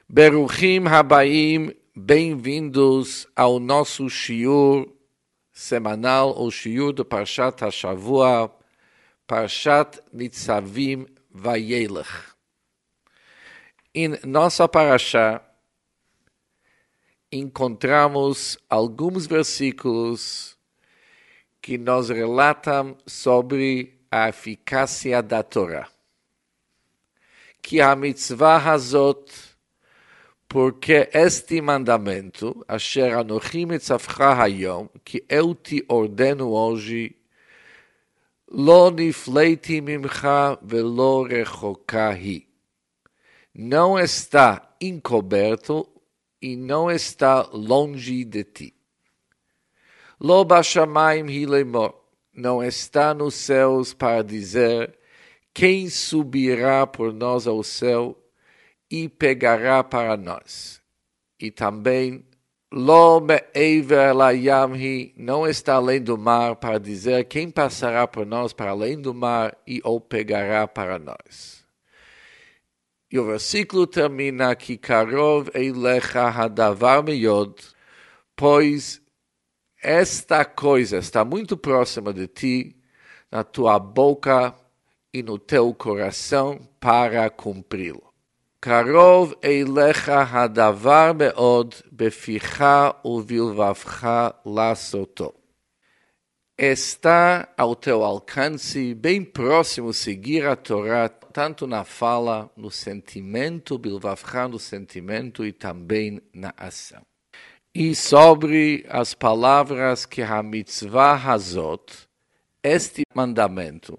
Beruchim Habaim, bem-vindos ao nosso shiur semanal, o shiur do Parshat HaShavua, Parshat Nitzavim Vayelech. Em nossa parashá, encontramos alguns versículos que nos relatam sobre a eficácia da Torá. Que a mitzvah hazot, porque este mandamento, asher anochi mitzavcha hayom, que eu te ordeno hoje, lo nifleiti mimcha velo rechoka hi. Não está encoberto e não está longe de ti. Lo bashamayim hi lemor, não está nos céus para dizer quem subirá por nós ao céu e pegará para nós. E também, lo me'ever layam hi, não está além do mar para dizer quem passará por nós para além do mar e o pegará para nós. E o versículo termina que karov eilecha hadavar meyod, pois esta coisa está muito próxima de ti, na tua boca e no teu coração para cumpri-lo. Karov eilecha hadavar meod beficha uvilvavcha lasoto. Está ao teu alcance, bem próximo, seguir a Torá, tanto na fala, no sentimento, bilvavcha, no sentimento e também na ação. E sobre as palavras que a mitzvah hazot, este mandamento,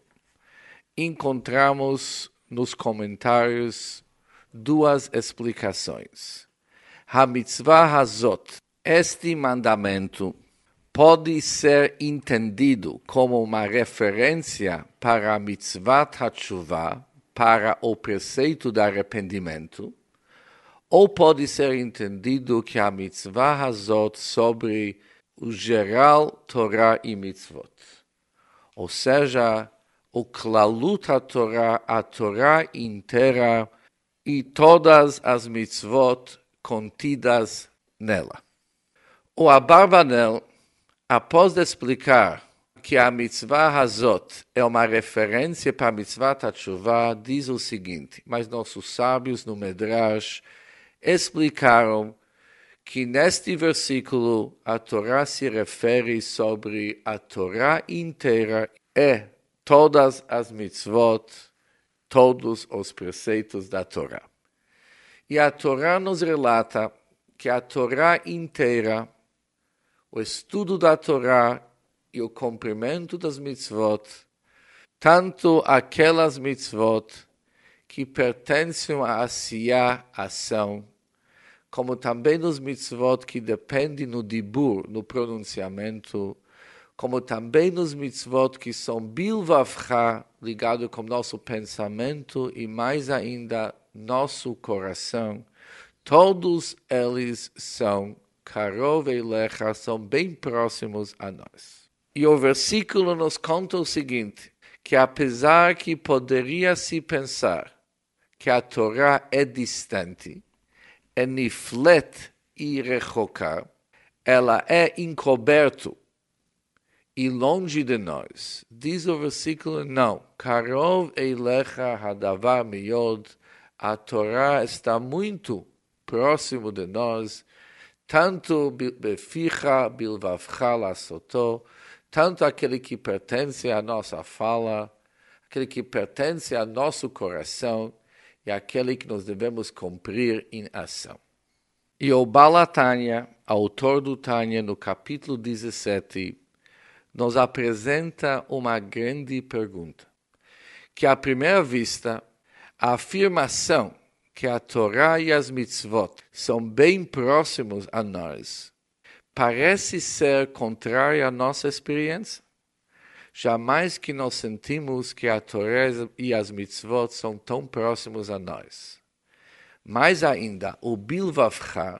encontramos nos comentários duas explicações. A mitzvah hazot, este mandamento, pode ser entendido como uma referência para a mitzvah hatshuvah, para o preceito do arrependimento, ou pode ser entendido que a mitzvah hazot sobre o geral Torá e mitzvot. Ou seja, o klalut a Torá inteira e todas as mitzvot contidas nela. O Abarbanel, após explicar que a mitzvah hazot é uma referência para a mitzvah hatshuvah, diz o seguinte: mas nossos sábios no Medrash explicaram que neste versículo a Torá se refere sobre a Torá inteira e todas as mitzvot, todos os preceitos da Torá. E a Torá nos relata que a Torá inteira, o estudo da Torá e o cumprimento das mitzvot, tanto aquelas mitzvot que pertencem à asiyah, ação, como também os mitzvot que dependem no dibur, no pronunciamento, como também nos mitzvot que são bilvavcha, ligado com nosso pensamento e mais ainda nosso coração, todos eles são karov eilecha, são bem próximos a nós. E o versículo nos conta o seguinte, que apesar que poderia-se pensar que a Torá é distante, é niflet e rechoká, ela é encoberto e longe de nós. Diz o versículo, não. Karov eilecha hadavar meyod, a Torá está muito próximo de nós, tanto beficha bilvavcha lasoto, tanto aquele que pertence à nossa fala, aquele que pertence ao nosso coração e aquele que nós devemos cumprir em ação. E o Baal Tanya, autor do Tanya, no capítulo 17, nos apresenta uma grande pergunta, que à primeira vista, a afirmação que a Torá e as mitzvot são bem próximos a nós, parece ser contrária à nossa experiência. Jamais que nós sentimos que a Torá e as mitzvot são tão próximos a nós. Mais ainda, o bilvavcha,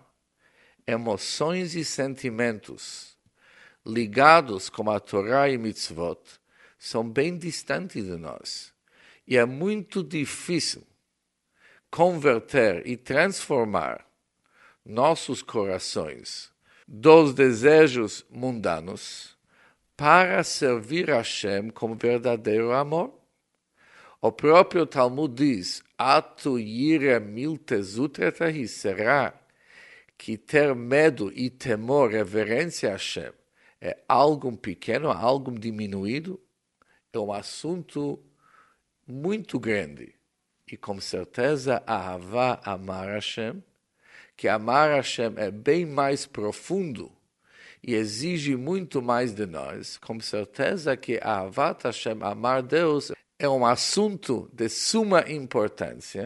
emoções e sentimentos ligados com a Torá e mitzvot, são bem distantes de nós. E é muito difícil converter e transformar nossos corações dos desejos mundanos para servir a Hashem com verdadeiro amor. O próprio Talmud diz, Atu yire miltezutretahi, será que ter medo e temor, reverência a Hashem, é algo pequeno, algo diminuído? É um assunto muito grande. E com certeza, Ahavá, amar Hashem, que amar Hashem é bem mais profundo e exige muito mais de nós. Com certeza que Ahavat Hashem, amar Deus, é um assunto de suma importância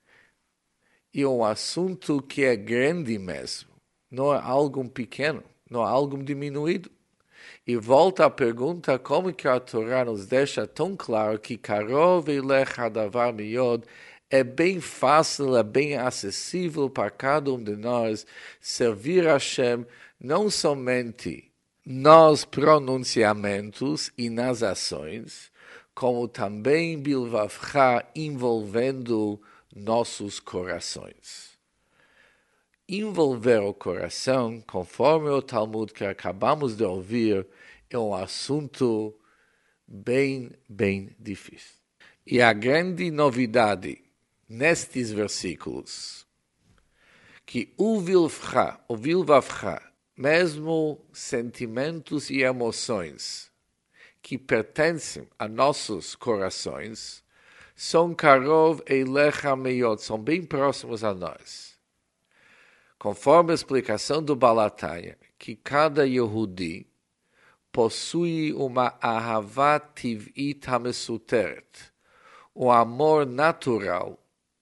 e um assunto que é grande mesmo. Não é algo pequeno, não é algo diminuído. E volta à pergunta, como que a Torá nos deixa tão claro que Karov Elech Hadavar Miyod é bem fácil, é bem acessível para cada um de nós servir a Hashem, não somente nos pronunciamentos e nas ações, como também Bilvavcha, envolvendo nossos corações. Envolver o coração, conforme o Talmud que acabamos de ouvir, é um assunto bem difícil. E a grande novidade nestes versículos, que o Vilvavcha, mesmo sentimentos e emoções que pertencem a nossos corações, são Karov Eilecha Meyot, são bem próximos a nós. Conforme a explicação do Balataya, que cada Yehudi possui uma Ahavat Tiv'it HaMesuteret, um amor natural,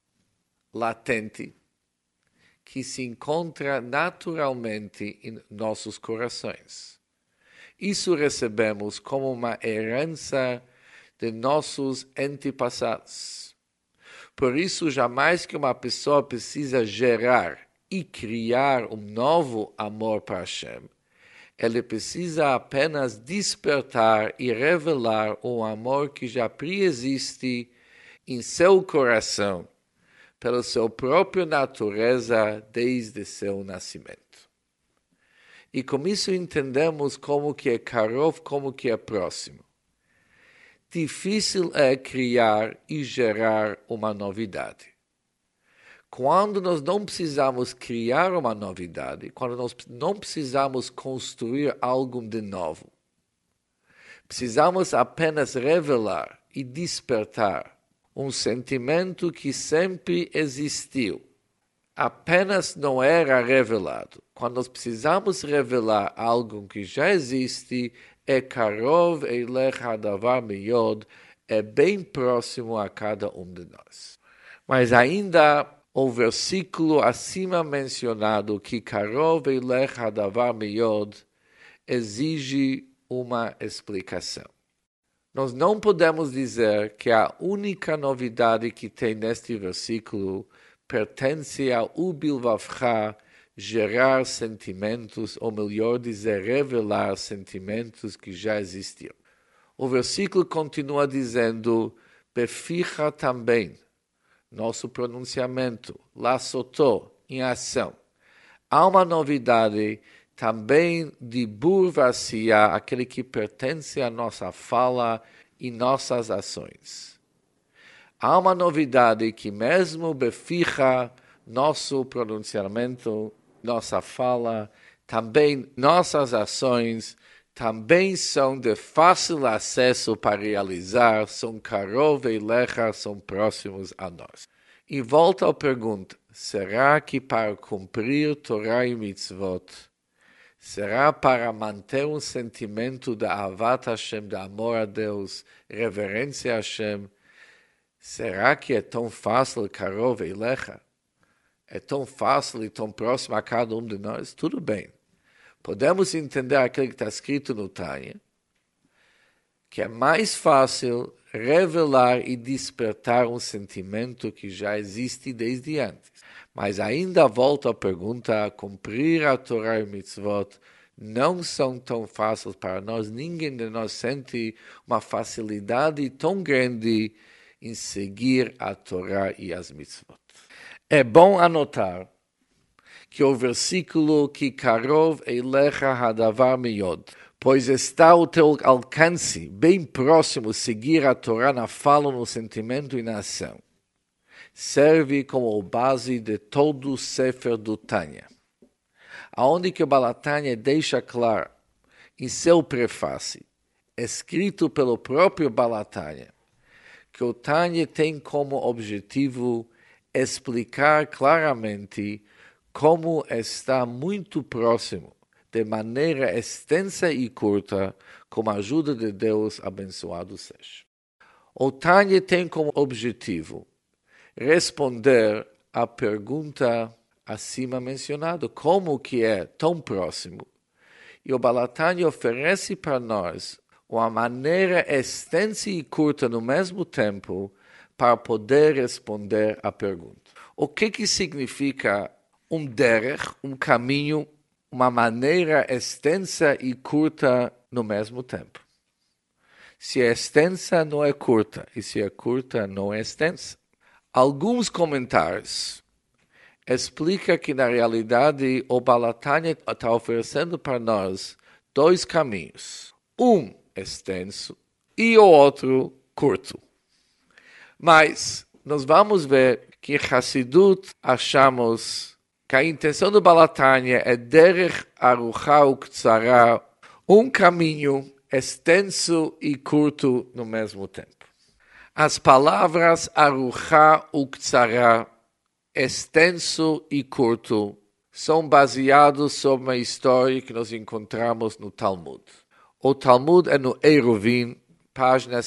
latente, que se encontra naturalmente em nossos corações. Isso recebemos como uma herança de nossos antepassados. Por isso, jamais que uma pessoa precisa gerar e criar um novo amor para Hashem, ele precisa apenas despertar e revelar um amor que já preexiste em seu coração, pela sua própria natureza desde seu nascimento. E com isso entendemos como que é Karov, como que é próximo. Difícil é criar e gerar uma novidade. Quando nós não precisamos criar uma novidade, quando nós não precisamos construir algo de novo, precisamos apenas revelar e despertar um sentimento que sempre existiu, apenas não era revelado. Quando nós precisamos revelar algo que já existe, é Karov Eilech Hadavar Miyod, é bem próximo a cada um de nós. Mas ainda o versículo acima mencionado, que Karov Eilech Hadavar Miyod, exige uma explicação. Nós não podemos dizer que a única novidade que tem neste versículo pertence ao Ubilvavcha, gerar sentimentos, ou melhor dizer, revelar sentimentos que já existiam. O versículo continua dizendo, beficha também, nosso pronunciamento, lasotó, em ação. Há uma novidade também de burvacia, aquele que pertence à nossa fala e nossas ações. Há uma novidade que mesmo beficha nosso pronunciamento, nossa fala, também nossas ações, também são de fácil acesso para realizar, são Karov Eilecha, são próximos a nós. E volta à pergunta, será que para cumprir Torá e Mitzvot, será para manter um sentimento de Ahavat Hashem, de amor a Deus, reverência a Hashem, será que é tão fácil, Karov Eilecha? É tão fácil e tão próximo a cada um de nós? Tudo bem. Podemos entender aquilo que está escrito no Tânia, que é mais fácil revelar e despertar um sentimento que já existe desde antes. Mas ainda volta a pergunta, cumprir a Torá e Mitzvot não são tão fáceis para nós. Ninguém de nós sente uma facilidade tão grande em seguir a Torá e as Mitzvot. É bom anotar que o versículo que Karov Eilecha Hadavar Miyod, pois está ao teu alcance, bem próximo, seguir a Torá na fala, no sentimento e na ação, serve como base de todo o Sefer do Tanya, aonde que o Baal HaTanya deixa claro em seu prefácio, escrito pelo próprio Baal HaTanya, que o Tanya tem como objetivo explicar claramente como está muito próximo, de maneira extensa e curta, com a ajuda de Deus, abençoado seja. O Tanya tem como objetivo responder à pergunta acima mencionada, como que é tão próximo. E o Baal HaTanya oferece para nós uma maneira extensa e curta no mesmo tempo para poder responder à pergunta. O que significa derech, caminho, uma maneira extensa e curta no mesmo tempo? Se é extensa, não é curta, e se é curta, não é extensa. Alguns comentários explicam que, na realidade, o Baal HaTanya está oferecendo para nós dois caminhos. Um extenso e o outro curto. Mas nós vamos ver que em Hassidut achamos que a intenção do Baal HaTanya é derech aruchá uktzará, caminho extenso e curto no mesmo tempo. As palavras aruchá uktzará, extenso e curto, são baseados sobre uma história que nós encontramos no Talmud. O Talmud é no Eruvin, página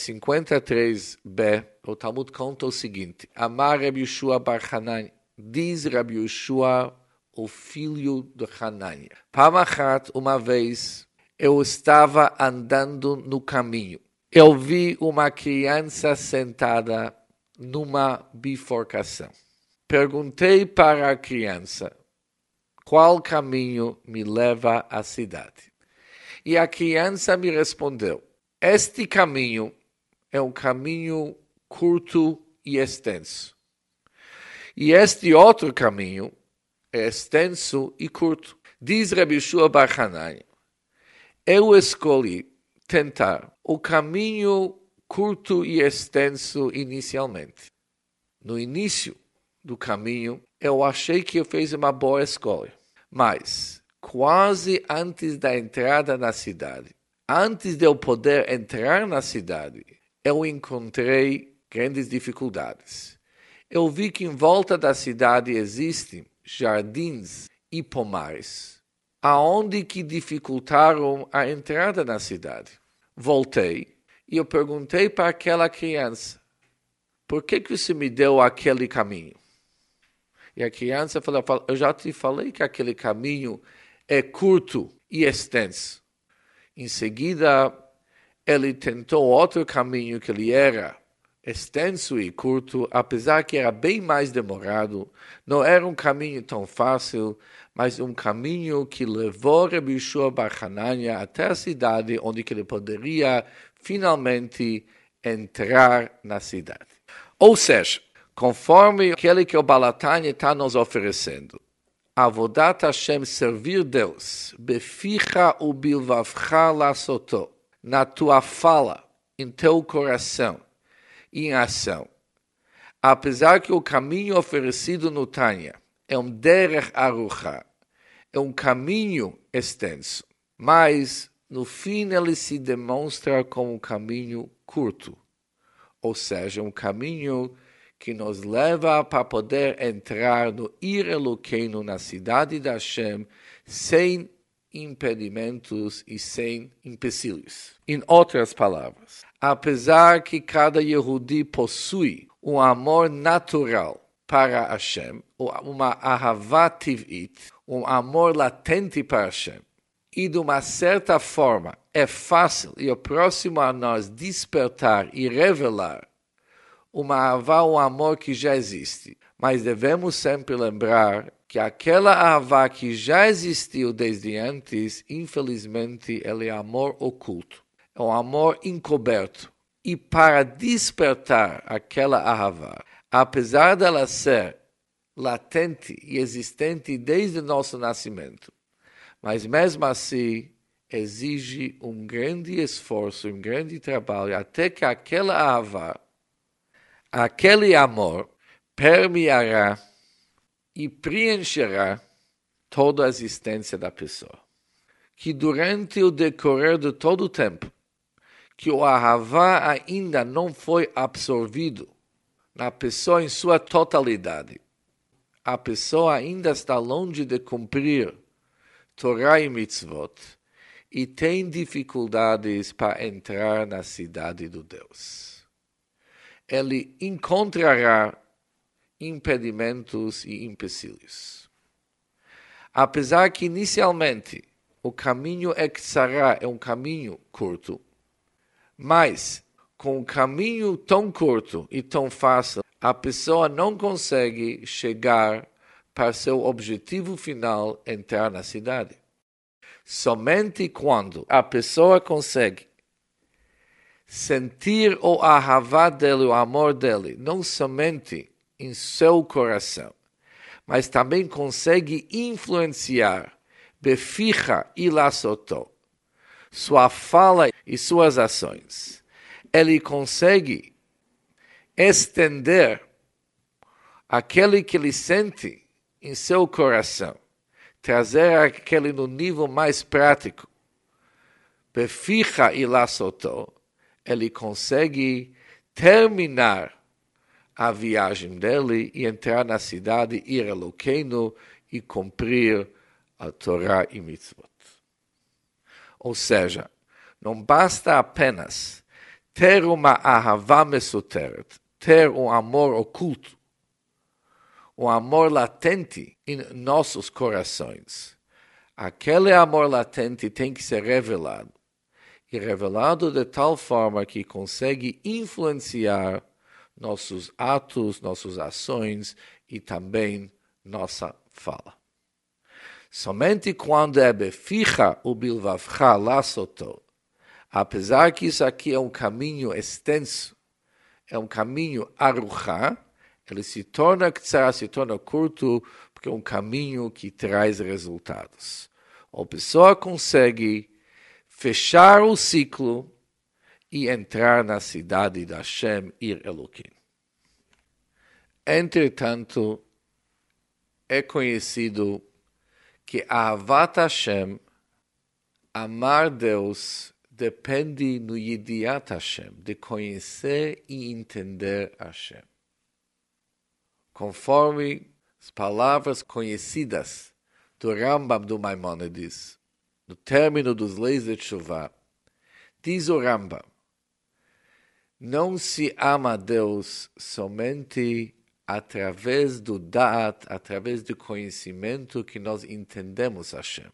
53b. O Talmud conta o seguinte: Amar Rabi Yeshua bar Hanania, diz Rabi Yeshua, o filho de Hanania. Pamachat, uma vez, eu estava andando no caminho. Eu vi uma criança sentada numa bifurcação. Perguntei para a criança qual caminho me leva à cidade. E a criança me respondeu: este caminho é um caminho curto e extenso. E este outro caminho é extenso e curto. Diz Rabi Yeshua bar Hanania: eu escolhi tentar o caminho curto e extenso inicialmente. No início do caminho, eu achei que eu fiz uma boa escolha. Mas, quase antes da entrada na cidade, antes de eu poder entrar na cidade, eu encontrei grandes dificuldades. Eu vi que em volta da cidade existem jardins e pomares, aonde que dificultaram a entrada na cidade. Voltei e eu perguntei para aquela criança: por que você me deu aquele caminho? E a criança falou: eu já te falei que aquele caminho é curto e extenso. Em seguida, ele tentou outro caminho que ele era extenso e curto, apesar que era bem mais demorado. Não era um caminho tão fácil, mas um caminho que levou Rabi Yeshua bar Hanania até a cidade, onde ele poderia finalmente entrar na cidade. Ou seja, conforme aquele que o Baal HaTanya está nos oferecendo, Avodat Hashem, servir Deus, beficha u bilvavcha lasotó, na tua fala, em teu coração, em ação. Apesar que o caminho oferecido no Tanya é um derech aruchá, é um caminho extenso, mas no fim ele se demonstra como um caminho curto, ou seja, um caminho que nos leva para poder entrar no Ir Eloqueinu, na cidade de Hashem, sem impedimentos e sem empecilhos. Em outras palavras, apesar que cada Yehudi possui um amor natural para Hashem, uma ahavá tiv'it, um amor latente para Hashem, e de uma certa forma é fácil e próximo a nós despertar e revelar uma ahavá, um amor que já existe. Mas devemos sempre lembrar que aquela ahavá que já existiu desde antes, infelizmente, ele é amor oculto. É um amor encoberto. E para despertar aquela ahavá, apesar dela ser latente e existente desde o nosso nascimento. Mas mesmo assim, exige um grande esforço, um grande trabalho, até que aquela ahavá, aquele amor, permeará e preencherá toda a existência da pessoa. Que durante o decorrer de todo o tempo, que o ahavá ainda não foi absorvido na pessoa em sua totalidade, a pessoa ainda está longe de cumprir Torá e Mitzvot e tem dificuldades para entrar na cidade do Deus. Ele encontrará impedimentos e empecilhos. Apesar que inicialmente o caminho Ektzará é um caminho curto, mas com um caminho tão curto e tão fácil, a pessoa não consegue chegar para seu objetivo final, entrar na cidade. Somente quando a pessoa consegue sentir o ahavá dele, o amor dele, não somente em seu coração, mas também consegue influenciar beficha e lassotó, sua fala e suas ações. Ele consegue estender aquele que ele sente em seu coração, trazer aquele no nível mais prático, beficha e lassotó, ele consegue terminar a viagem dele e entrar na cidade, ir a Eloqueno e cumprir a Torá e Mitzvot. Ou seja, não basta apenas ter uma ahavá mesuteret, ter um amor oculto, um amor latente em nossos corações. Aquele amor latente tem que ser revelado. E revelado de tal forma que consegue influenciar nossos atos, nossas ações e também nossa fala. Somente quando é beficha o bilvavcha lassotó, apesar que isso aqui é um caminho extenso, é um caminho aruchá, ele se torna curto, porque é um caminho que traz resultados. A pessoa consegue fechar o ciclo e entrar na cidade de Hashem, Ir Eloquim. Entretanto, é conhecido que Ahavat Hashem, amar Deus, depende no Yediat Hashem, de conhecer e entender Hashem. Conforme as palavras conhecidas do Rambam do Maimonides, no término dos leis de Teshuvah, diz o Rambam, não se ama a Deus somente através do Da'at, através do conhecimento que nós entendemos Hashem.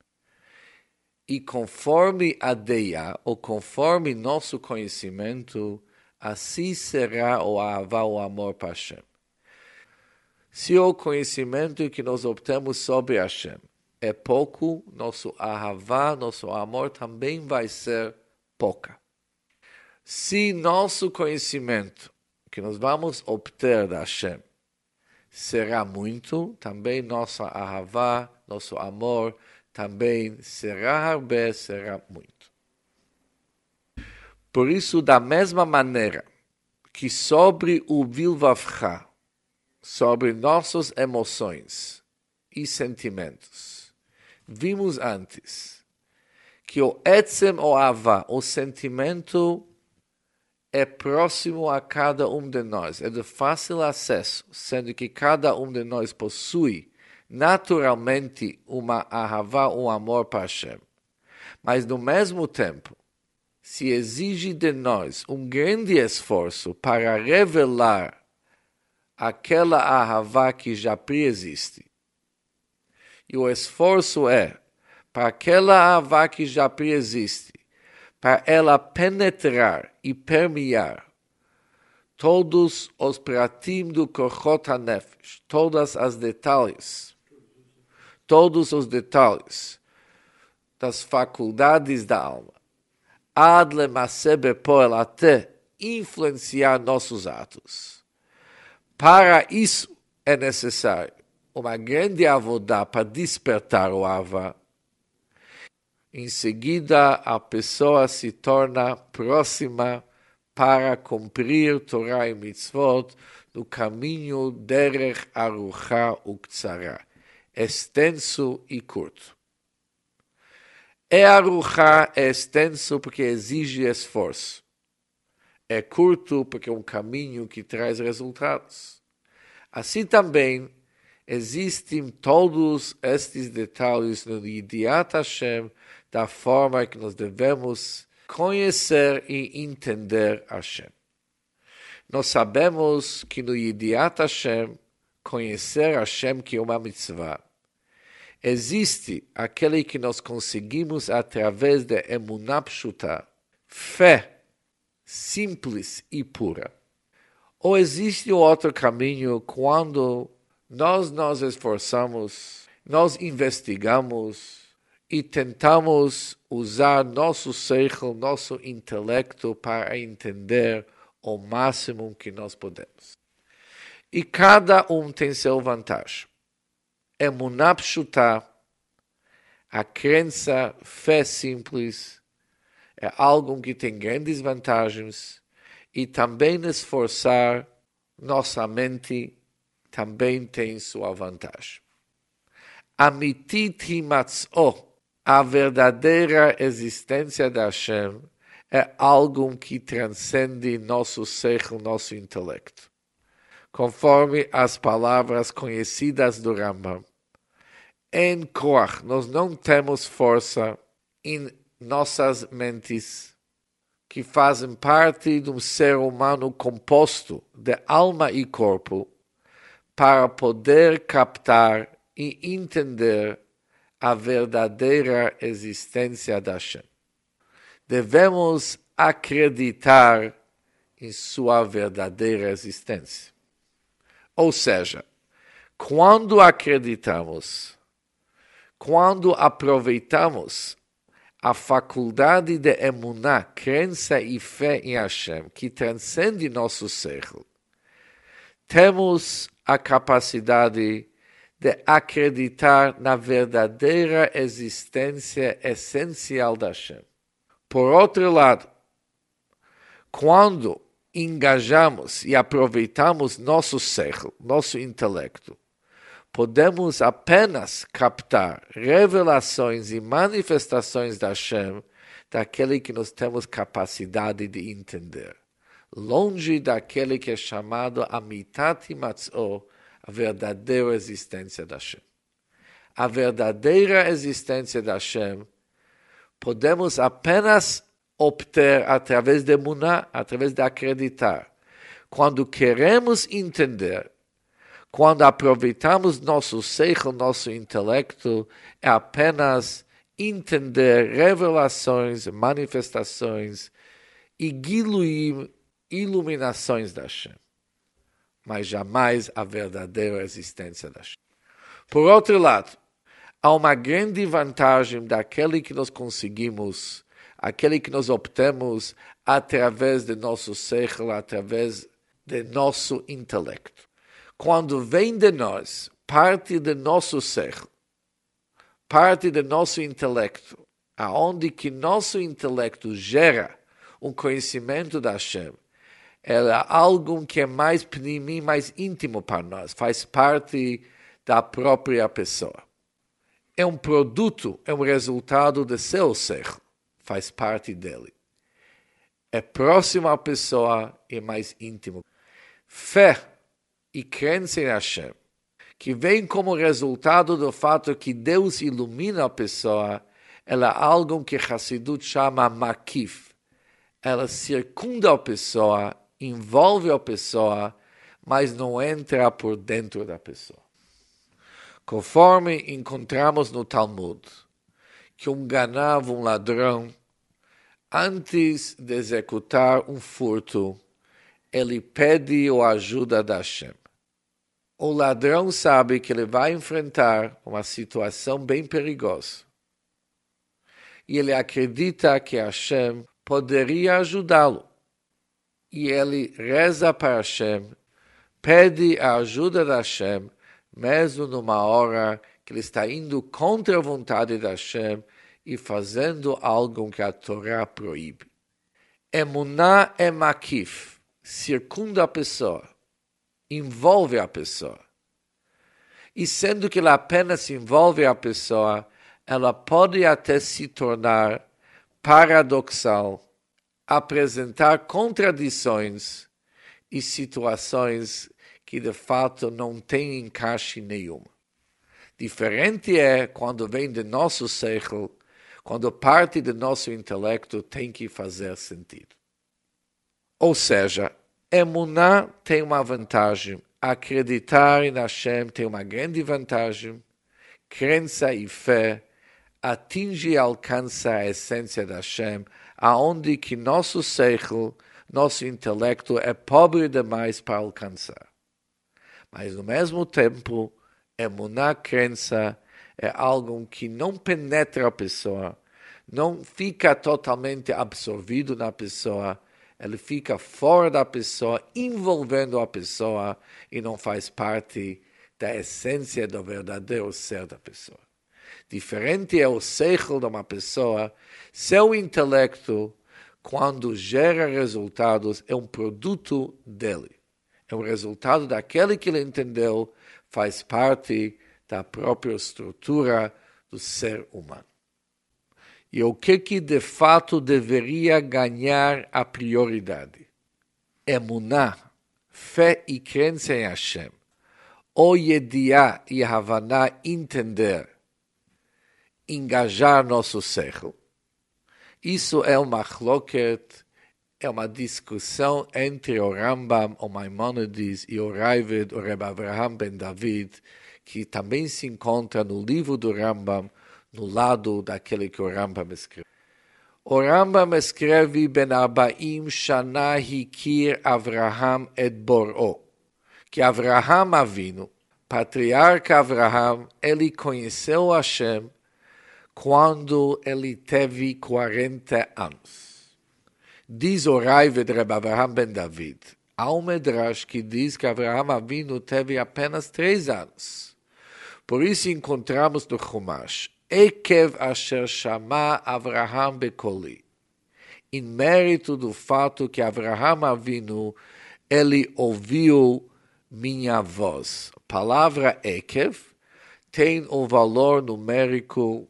E conforme a Deia, ou conforme nosso conhecimento, assim será o Ahavá, o amor para Hashem. Se o conhecimento que nós obtemos sobre Hashem é pouco, nosso ahavá, nosso amor também vai ser pouca. Se nosso conhecimento que nós vamos obter da Hashem será muito, também nossa ahavá, nosso amor, também será harbe, será muito. Por isso, da mesma maneira que sobre o bilvavcha, sobre nossas emoções e sentimentos, vimos antes que o etzem ou avá, o sentimento, é próximo a cada um de nós, é de fácil acesso, sendo que cada um de nós possui naturalmente uma ahavá, um amor para Hashem. Mas no mesmo tempo, se exige de nós um grande esforço para revelar aquela ahavá que já preexiste. E o esforço é para aquela ahavá que já preexiste, para ela penetrar e permear todos os pratim do Kochot HaNefesh, todos os detalhes das faculdades da alma, ad lemaaseh bepoel, até influenciar nossos atos. Para isso é necessário uma grande avodá para despertar o Ava. Em seguida, a pessoa se torna próxima para cumprir Torá e Mitzvot no caminho derech aruchá uktzará, extenso e curto. Aruchá é extenso porque exige esforço. É curto porque é um caminho que traz resultados. Assim também existem todos estes detalhes no Yediat Hashem, da forma que nós devemos conhecer e entender Hashem. Nós sabemos que no Yediat Hashem, conhecer Hashem que é uma mitzvah, existe aquele que nós conseguimos através de emuná pshuta, fé simples e pura. Ou existe outro caminho quando nós nos esforçamos, nós investigamos e tentamos usar nosso seichel, nosso intelecto para entender o máximo que nós podemos. E cada um tem sua vantagem. Emuná pshuta, a crença, fé simples, é algo que tem grandes vantagens e também esforçar nossa mente também tem sua vantagem. Amitit himatz'o, a verdadeira existência de Hashem, é algo que transcende nosso seichel, nosso intelecto. Conforme as palavras conhecidas do Rambam, em koach, nós não temos força em nossas mentes que fazem parte de um ser humano composto de alma e corpo para poder captar e entender a verdadeira existência da Hashem. Devemos acreditar em sua verdadeira existência. Ou seja, quando acreditamos, quando aproveitamos a faculdade de emuná, crença e fé em Hashem, que transcende nosso seichel, temos a capacidade de acreditar na verdadeira existência essencial da Hashem. Por outro lado, quando engajamos e aproveitamos nosso seichel, nosso intelecto, podemos apenas captar revelações e manifestações da Hashem daquele que nós temos capacidade de entender. Longe daquele que é chamado Amitat Himatz'o, a verdadeira existência da Hashem. A verdadeira existência da Hashem podemos apenas obter através de emuná, através de acreditar. Quando queremos entender, quando aproveitamos nosso seichel, nosso intelecto, é apenas entender revelações, manifestações e giluim, iluminações da Hashem, mas jamais a verdadeira existência da Hashem. Por outro lado, há uma grande vantagem daquele que nós conseguimos, aquele que nós obtemos através de nosso seichel, através de nosso intelecto. Quando vem de nós, parte de nosso seichel, parte de nosso intelecto, aonde que nosso intelecto gera um conhecimento da Hashem, é algo que é mais pnimi, mais íntimo para nós, faz parte da própria pessoa. É um produto, é um resultado de seu seichel, faz parte dele. É próximo à pessoa e mais íntimo. Fé e crença em Hashem, que vem como resultado do fato que Deus ilumina a pessoa, ela é algo que Hassidut chama makif. Ela circunda a pessoa, envolve a pessoa, mas não entra por dentro da pessoa. Conforme encontramos no Talmud, que um ganav, um ladrão, antes de executar um furto, ele pede a ajuda da Hashem. O ladrão sabe que ele vai enfrentar uma situação bem perigosa. E ele acredita que Hashem poderia ajudá-lo. E ele reza para Hashem, pede a ajuda da Hashem, mesmo numa hora que ele está indo contra a vontade da Hashem e fazendo algo que a Torá proíbe. Emuná é makif, circunda a pessoa, envolve a pessoa. E sendo que ela apenas envolve a pessoa, ela pode até se tornar paradoxal, apresentar contradições e situações que de fato não têm encaixe nenhum. Diferente é quando vem de nosso seichel, quando parte do nosso intelecto tem que fazer sentido. Ou seja, emuná tem uma vantagem, acreditar em Hashem tem uma grande vantagem, crença e fé atinge e alcança a essência da Hashem, aonde que nosso seichel, nosso intelecto é pobre demais para alcançar. Mas, no mesmo tempo, emuná, crença, é algo que não penetra a pessoa, não fica totalmente absorvido na pessoa, ele fica fora da pessoa, envolvendo a pessoa e não faz parte da essência do verdadeiro ser da pessoa. Diferente é o seichel de uma pessoa, seu intelecto, quando gera resultados, é um produto dele. É um resultado daquele que ele entendeu, faz parte da própria estrutura do ser humano. E o que de fato deveria ganhar a prioridade? Emuná, fé e crença em Hashem, ou yediá e havaná, entender, engajar nosso seichel. Isso é uma machloket, é uma discussão entre o Rambam, o Maimonides e o Raavad, o Rebbe Avraham ben David, que também se encontra no livro do Rambam, no lado daquele que o Rambam escreve. O Rambam escreve ben 40 shana hikir Avraham et bor'o, que Avraham Avinu, patriarca Avraham, ele conheceu Hashem quando ele teve 40 anos. Diz o Raavad de Rebbe Avraham ben David, há um medrash que diz que Avraham Avinu teve apenas 3 anos. Por isso encontramos no Chumash, Ekev asher shama Avraham bekoli, em mérito do fato que Avraham Avinu, ele ouviu minha voz. A palavra Ekev tem o valor numérico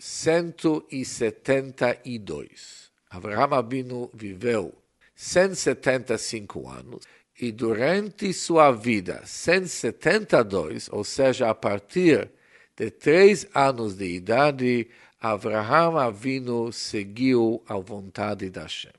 172. Avraham Avinu viveu 175 anos e durante sua vida, 172, ou seja, a partir de 3 anos de idade, Avraham Avinu seguiu a vontade da Hashem.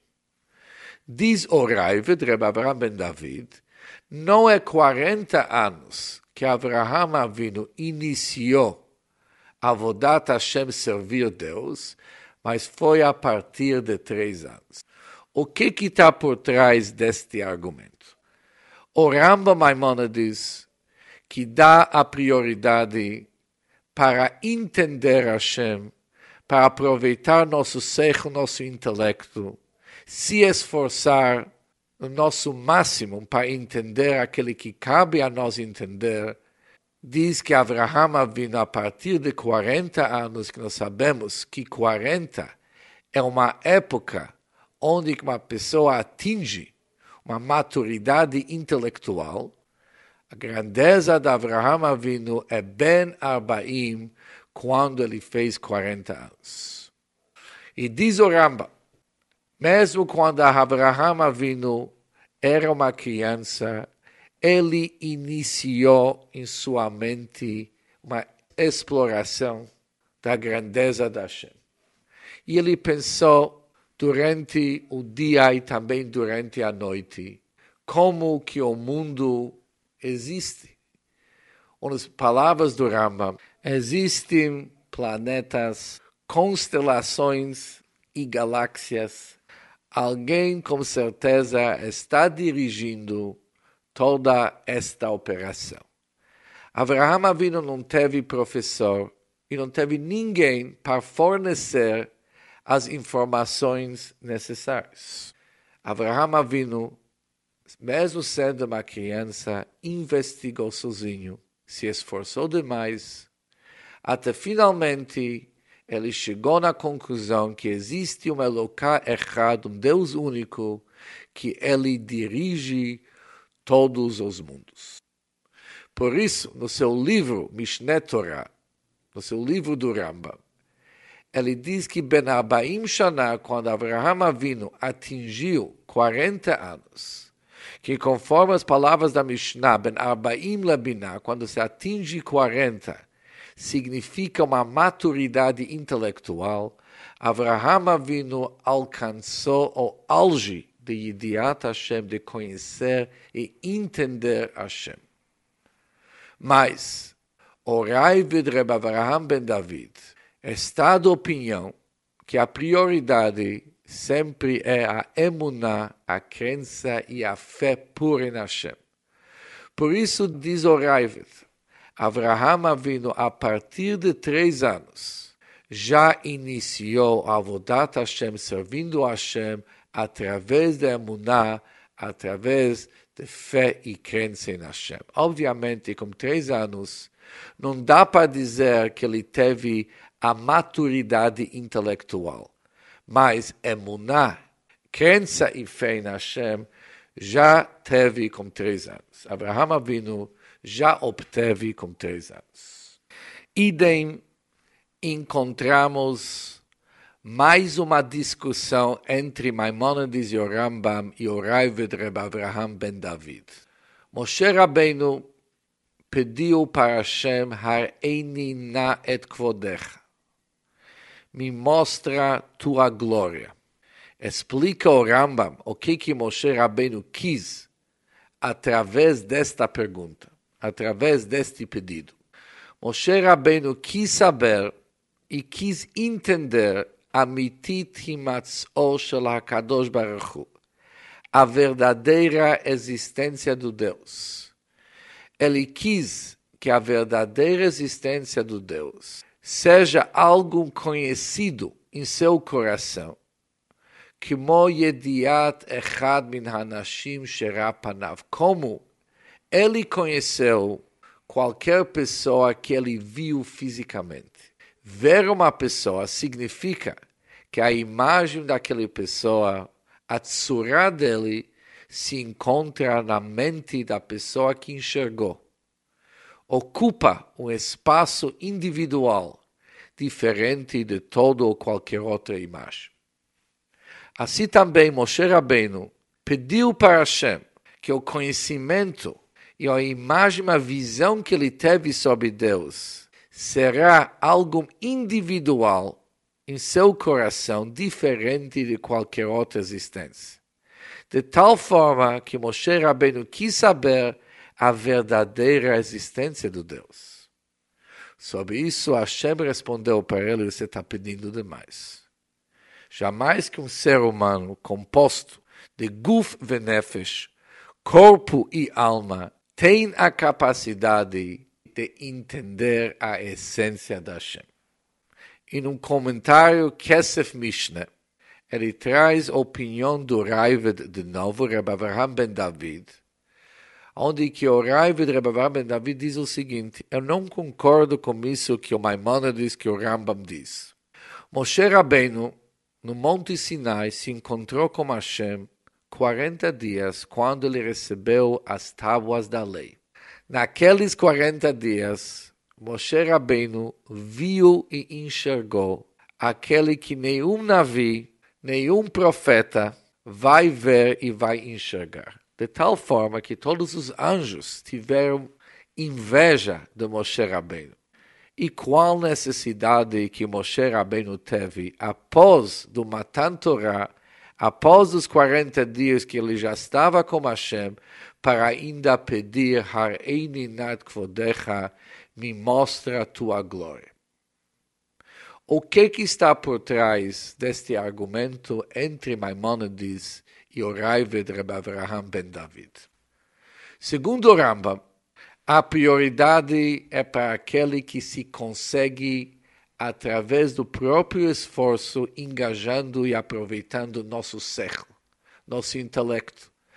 Diz o Raavad, Rebbe Avraham ben David, não é 40 anos que Avraham Avinu iniciou a Avodat Hashem, servir Deus, mas foi a partir de 3 anos. O que está por trás deste argumento? O Rambam Maimonides, que dá a prioridade para entender Hashem, para aproveitar nosso seichel, nosso intelecto, se esforçar no nosso máximo para entender aquele que cabe a nós entender, diz que Avraham Avinu, a partir de 40 anos, que nós sabemos que 40 é uma época onde uma pessoa atinge uma maturidade intelectual, a grandeza de Avraham Avinu é ben 40, quando ele fez 40 anos. E diz o Rambam, mesmo quando Avraham Avinu era uma criança, ele iniciou em sua mente uma exploração da grandeza da Hashem. E ele pensou durante o dia e também durante a noite como que o mundo existe. Nas palavras do Rambam, existem planetas, constelações e galáxias. Alguém com certeza está dirigindo toda esta operação. Avraham Avinu não teve professor e não teve ninguém para fornecer as informações necessárias. Avraham Avinu mesmo sendo uma criança, investigou sozinho, se esforçou demais, até finalmente ele chegou na conclusão que existe um Eloká errado, um Deus único, que ele dirige todos os mundos. Por isso, no seu livro Mishneh Torah, no seu livro do Rambam, ele diz que Ben Arbaim Shana, quando Avraham Avinu atingiu 40 anos, que conforme as palavras da Mishnah, Ben Arbaim Labinah, quando se atinge 40, significa uma maturidade intelectual, Avraham Avinu alcançou o auge de Yediat Hashem, de conhecer e entender Hashem. Mas o Ravid Reb Avraham ben David está de opinião que a prioridade sempre é a emuná, a crença e a fé pura em Hashem. Por isso diz o Ravid, Avraham Avinu, a partir de 3 anos, já iniciou a Avodat Hashem, servindo a Hashem, através da emuná, através de fé e crença em Hashem. Obviamente, com 3 anos, não dá para dizer que ele teve a maturidade intelectual, mas emuná, crença e fé em Hashem, já teve com 3 anos. Avraham Avinu já obteve com 3 anos. Idem, encontramos mais uma discussão entre Maimonides e o Rambam e o Ravid Reb Avraham ben David. Moshe Rabbeinu pediu para Hashem, Hareini na et kvodecha, me mostra tua glória. Explica o Rambam o que Moshe Rabbeinu quis através desta pergunta, através deste pedido. Moshe Rabbeinu quis saber e quis entender Amitit himatz'o shel HaKadosh Baruch Hu, a verdadeira existência do Deus. Ele quis que a verdadeira existência do Deus seja algo conhecido em seu coração, כמו ידיעת אחד מן האנשים שראה פניו, como ele conheceu qualquer pessoa que ele viu fisicamente. Ver uma pessoa significa que a imagem daquela pessoa, a tzura dele, se encontra na mente da pessoa que enxergou. Ocupa um espaço individual, diferente de toda ou qualquer outra imagem. Assim também Moshe Rabbeinu pediu para Hashem que o conhecimento e a imagem, a visão que ele teve sobre Deus será algo individual em seu coração, diferente de qualquer outra existência. De tal forma que Moshe Rabbeinu quis saber a verdadeira existência do Deus. Sobre isso, Hashem respondeu para ele, você está pedindo demais. Jamais que um ser humano composto de guf e nefesh, corpo e alma, tem a capacidade de entender a essência da Hashem. Em um comentário Kesef Mishneh, ele traz a opinião do Ravid de novo, Reb Avraham ben David, onde que o Ravid Reb Avraham ben David diz o seguinte, eu não concordo com isso que o Maimonides, que o Rambam diz. Moshe Rabbeinu, no Monte Sinai, se encontrou com Hashem 40 dias, quando ele recebeu as tábuas da lei. Naqueles 40 dias, Moshe Rabbeinu viu e enxergou aquele que nenhum navi, nenhum profeta vai ver e vai enxergar. De tal forma que todos os anjos tiveram inveja de Moshe Rabbeinu. E qual necessidade que Moshe Rabbeinu teve após do Matan Torah, após os 40 dias que ele já estava com Hashem, para ainda pedir, Hareini nat kvodecha, me mostra a tua glória. O que está por trás deste argumento entre Maimonides e o Ravid Reb Avraham ben David? Segundo o Rambam, a prioridade é para aquele que se consegue através do próprio esforço, engajando e aproveitando nosso século, nosso intelecto.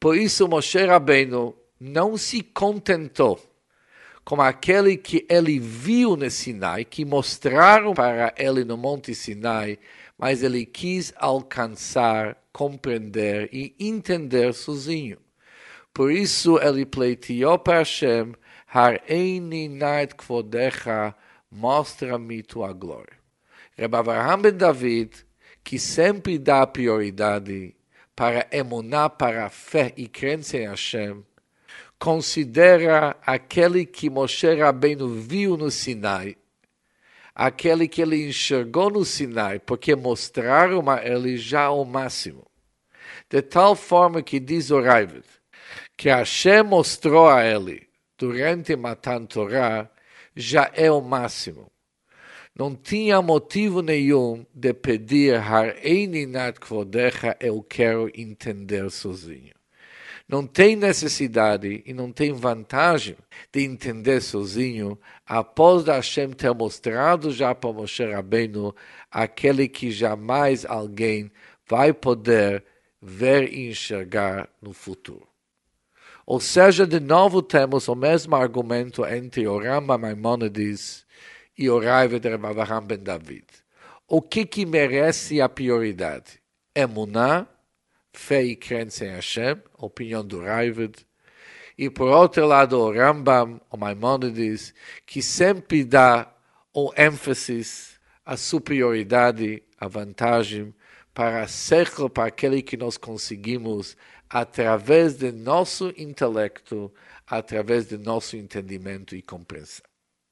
Por isso, Moshe Rabbeinu não se contentou com aquele que ele viu no Sinai, que mostraram para ele no Monte Sinai, mas ele quis alcançar, compreender e entender sozinho. Por isso ele pleiteou para Hashem, Hareini nait kvodecha, mostra-me tua glória. Reb Avraham ben David, que sempre dá prioridade para a emuná, para a fé e crença em Hashem, considera aquele que Moshe Rabbeinu viu no Sinai, aquele que ele enxergou no Sinai, porque mostraram a ele já o máximo. De tal forma que diz o Ravid, que Hashem mostrou a ele, durante Matan Torah, já é o máximo. Não tinha motivo nenhum de pedir Hareini nat kvodecha, eu quero entender sozinho. Não tem necessidade e não tem vantagem de entender sozinho após Hashem ter mostrado já para Moshe Rabbeinu aquele que jamais alguém vai poder ver e enxergar no futuro. Ou seja, de novo temos o mesmo argumento entre o Rambam Maimonides e o Rav de Reb Avraham ben David. O que merece a prioridade? Emuná, fé e crença em Hashem, opinião do Ravid. E por outro lado, o Rambam, o Maimonides, que sempre dá o ênfase, a superioridade, a vantagem para sechel, para aquele que nós conseguimos através do nosso intelecto, através do nosso entendimento e compreensão.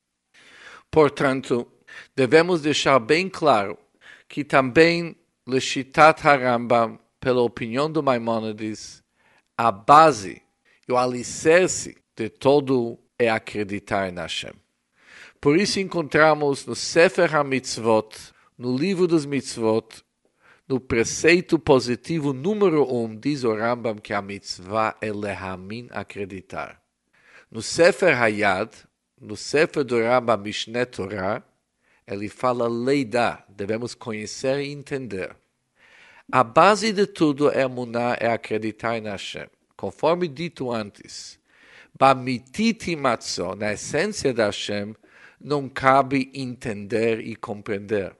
Portanto, devemos deixar bem claro que também, Leshitat HaRambam, pela opinião do Maimonides, a base e o alicerce de todo é acreditar em Hashem. Por isso encontramos no Sefer HaMitzvot, no livro dos Mitzvot, no preceito positivo número 1, diz o Rambam que a mitzvah é lehamin, acreditar. No Sefer Hayad, no Sefer do Rambam Mishneh Torah, ele fala leidá, devemos conhecer e entender. A base de tudo é emuná, é acreditar em Hashem. Conforme dito antes, Bamitit Matzo, na essência de Hashem, não cabe entender e compreender.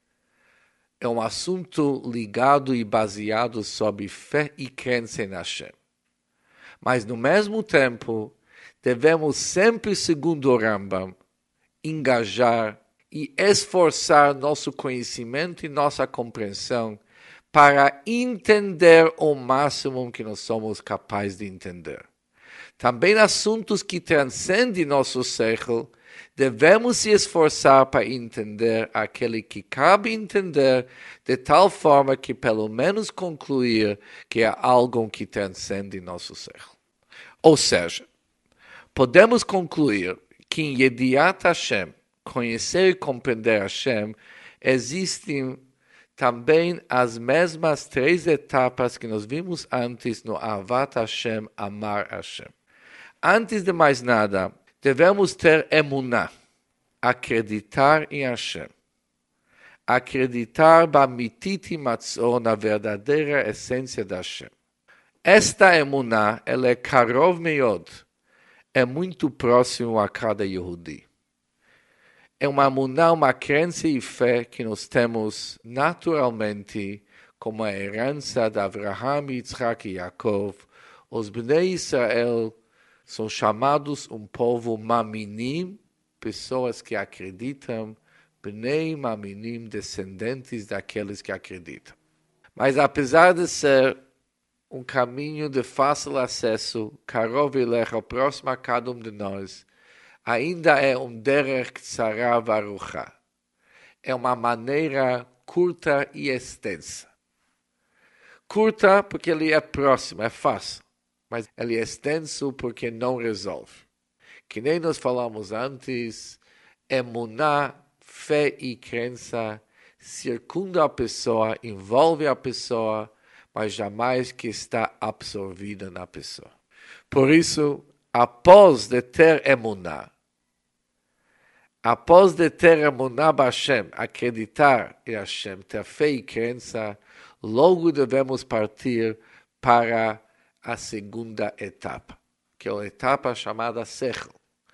É um assunto ligado e baseado sobre fé e crença em Hashem. Mas, no mesmo tempo, devemos sempre, segundo o Rambam, engajar e esforçar nosso conhecimento e nossa compreensão para entender o máximo que nós somos capazes de entender. Também assuntos que transcendem nosso século, devemos se esforçar para entender aquele que cabe entender, de tal forma que pelo menos concluir que é algo que transcende nosso século. Ou seja, podemos concluir que em Yediat Hashem, conhecer e compreender Hashem, existem também as mesmas 3 etapas que nós vimos antes no Avat Hashem, amar Hashem. Antes de mais nada, devemos ter emuná, acreditar em Hashem. Acreditar bamitit matzor, na verdadeira essência de Hashem. Esta emuná, ela é karov meod, é muito próximo a cada Yehudi. É uma emuná, uma crença e fé que nós temos naturalmente como a herança de Avraham, Yitzhak e Yaakov. Os Bnei Israel são chamados um povo maminim, pessoas que acreditam, Bnei Maminim, descendentes daqueles que acreditam. Mas apesar de ser um caminho de fácil acesso, karov elecha, próximo a cada um de nós, ainda é um derech tzara varucha. É uma maneira curta e extensa. Curta porque ele é próximo, é fácil. Mas ele é extenso porque não resolve. Que nem nós falamos antes, emuná, fé e crença circunda a pessoa, envolve a pessoa, mas jamais que está absorvida na pessoa. Por isso, após de ter emuná, Hashem, acreditar em Hashem, ter fé e crença, logo devemos partir para a segunda etapa, que é a etapa chamada sechel.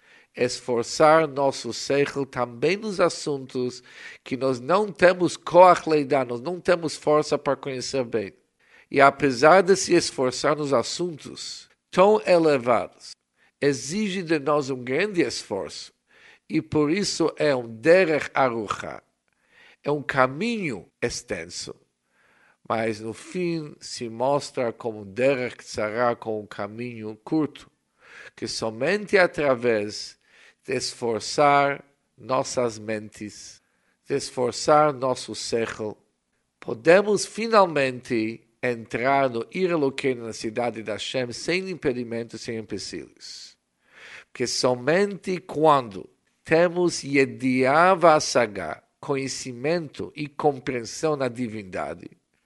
Esforçar nosso sechel também nos assuntos que nós não temos koach leidar, nós não temos força para conhecer bem. E apesar de se esforçar nos assuntos tão elevados, exige de nós um grande esforço. E por isso é um derech aruchá, é um caminho extenso. Mas no fim se mostra como um derech tzará, como um caminho curto, que somente através de esforçar nossas mentes, de esforçar nosso sechel, podemos finalmente entrar no Ir Elokeinu, na cidade da Hashem, sem impedimentos, sem empecilhos. Porque somente quando temos Yediá Vasagá, conhecimento e compreensão na divindade,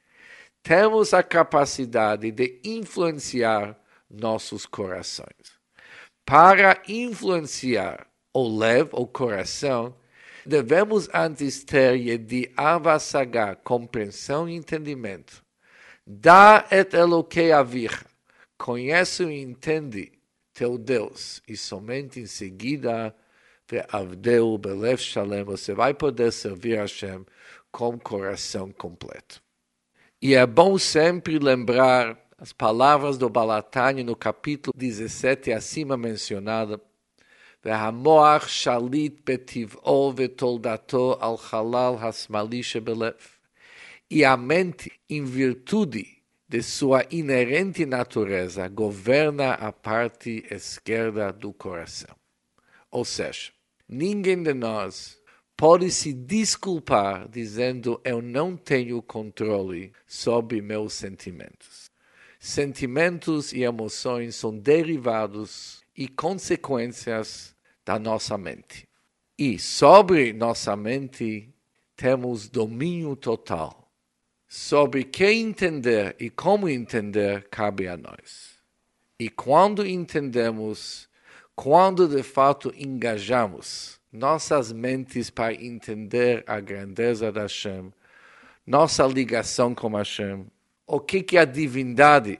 temos a capacidade de influenciar nossos corações. Para influenciar o lev, o coração, devemos antes ter Yediá Vasagá, compreensão e entendimento. Dá et Elokei Avicha, conhece e entende teu Deus, e somente em seguida, ve'avdeu belev shalem, você vai poder servir a Hashem com coração completo. E é bom sempre lembrar as palavras do Baal HaTanya no capítulo 17 acima mencionado, ve'hamoach shalit betiv'o ve'toldato al halal hasmali shebelev. E a mente, em virtude de sua inerente natureza, governa a parte esquerda do coração. Ou seja, ninguém de nós pode se desculpar dizendo eu não tenho controle sobre meus sentimentos. Sentimentos e emoções são derivados e consequências da nossa mente. E sobre nossa mente temos domínio total. Sobre que entender e como entender cabe a nós. E quando entendemos, quando de fato engajamos nossas mentes para entender a grandeza da Hashem, nossa ligação com Hashem, o que é a divindade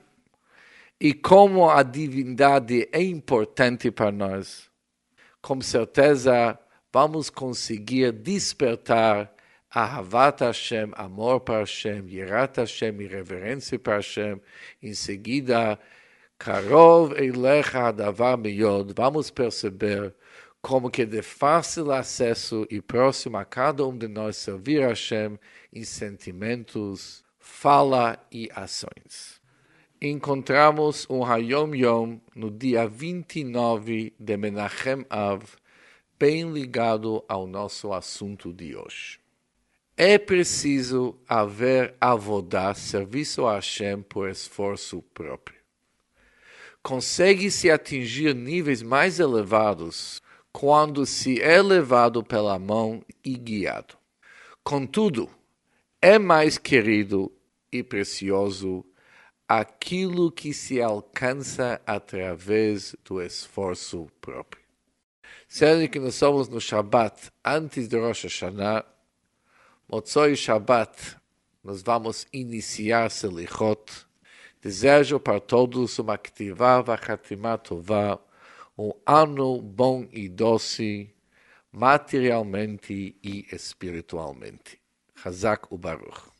e como a divindade é importante para nós, com certeza vamos conseguir despertar Ahavat Hashem, amor para Hashem, Yirat Hashem e reverência para Hashem. Em seguida, Karov Eilecha Hadavar Miyod, vamos perceber como que de fácil acesso e próximo a cada de nós servir a Hashem em sentimentos, fala e ações. Encontramos um Hayom Yom no dia 29 de Menachem Av, bem ligado ao nosso assunto de hoje. É preciso haver avodá, serviço a Hashem por esforço próprio. Consegue-se atingir níveis mais elevados quando se é levado pela mão e guiado. Contudo, é mais querido e precioso aquilo que se alcança através do esforço próprio. Sendo que nós somos no Shabbat, antes de Rosh Hashanah, Motzoi Shabbat, nós vamos iniciar Selichot. Desejo para todos uma Ktivá Vachatimá Tová, um ano bom e doce, materialmente e espiritualmente. Chazak Ubaruch.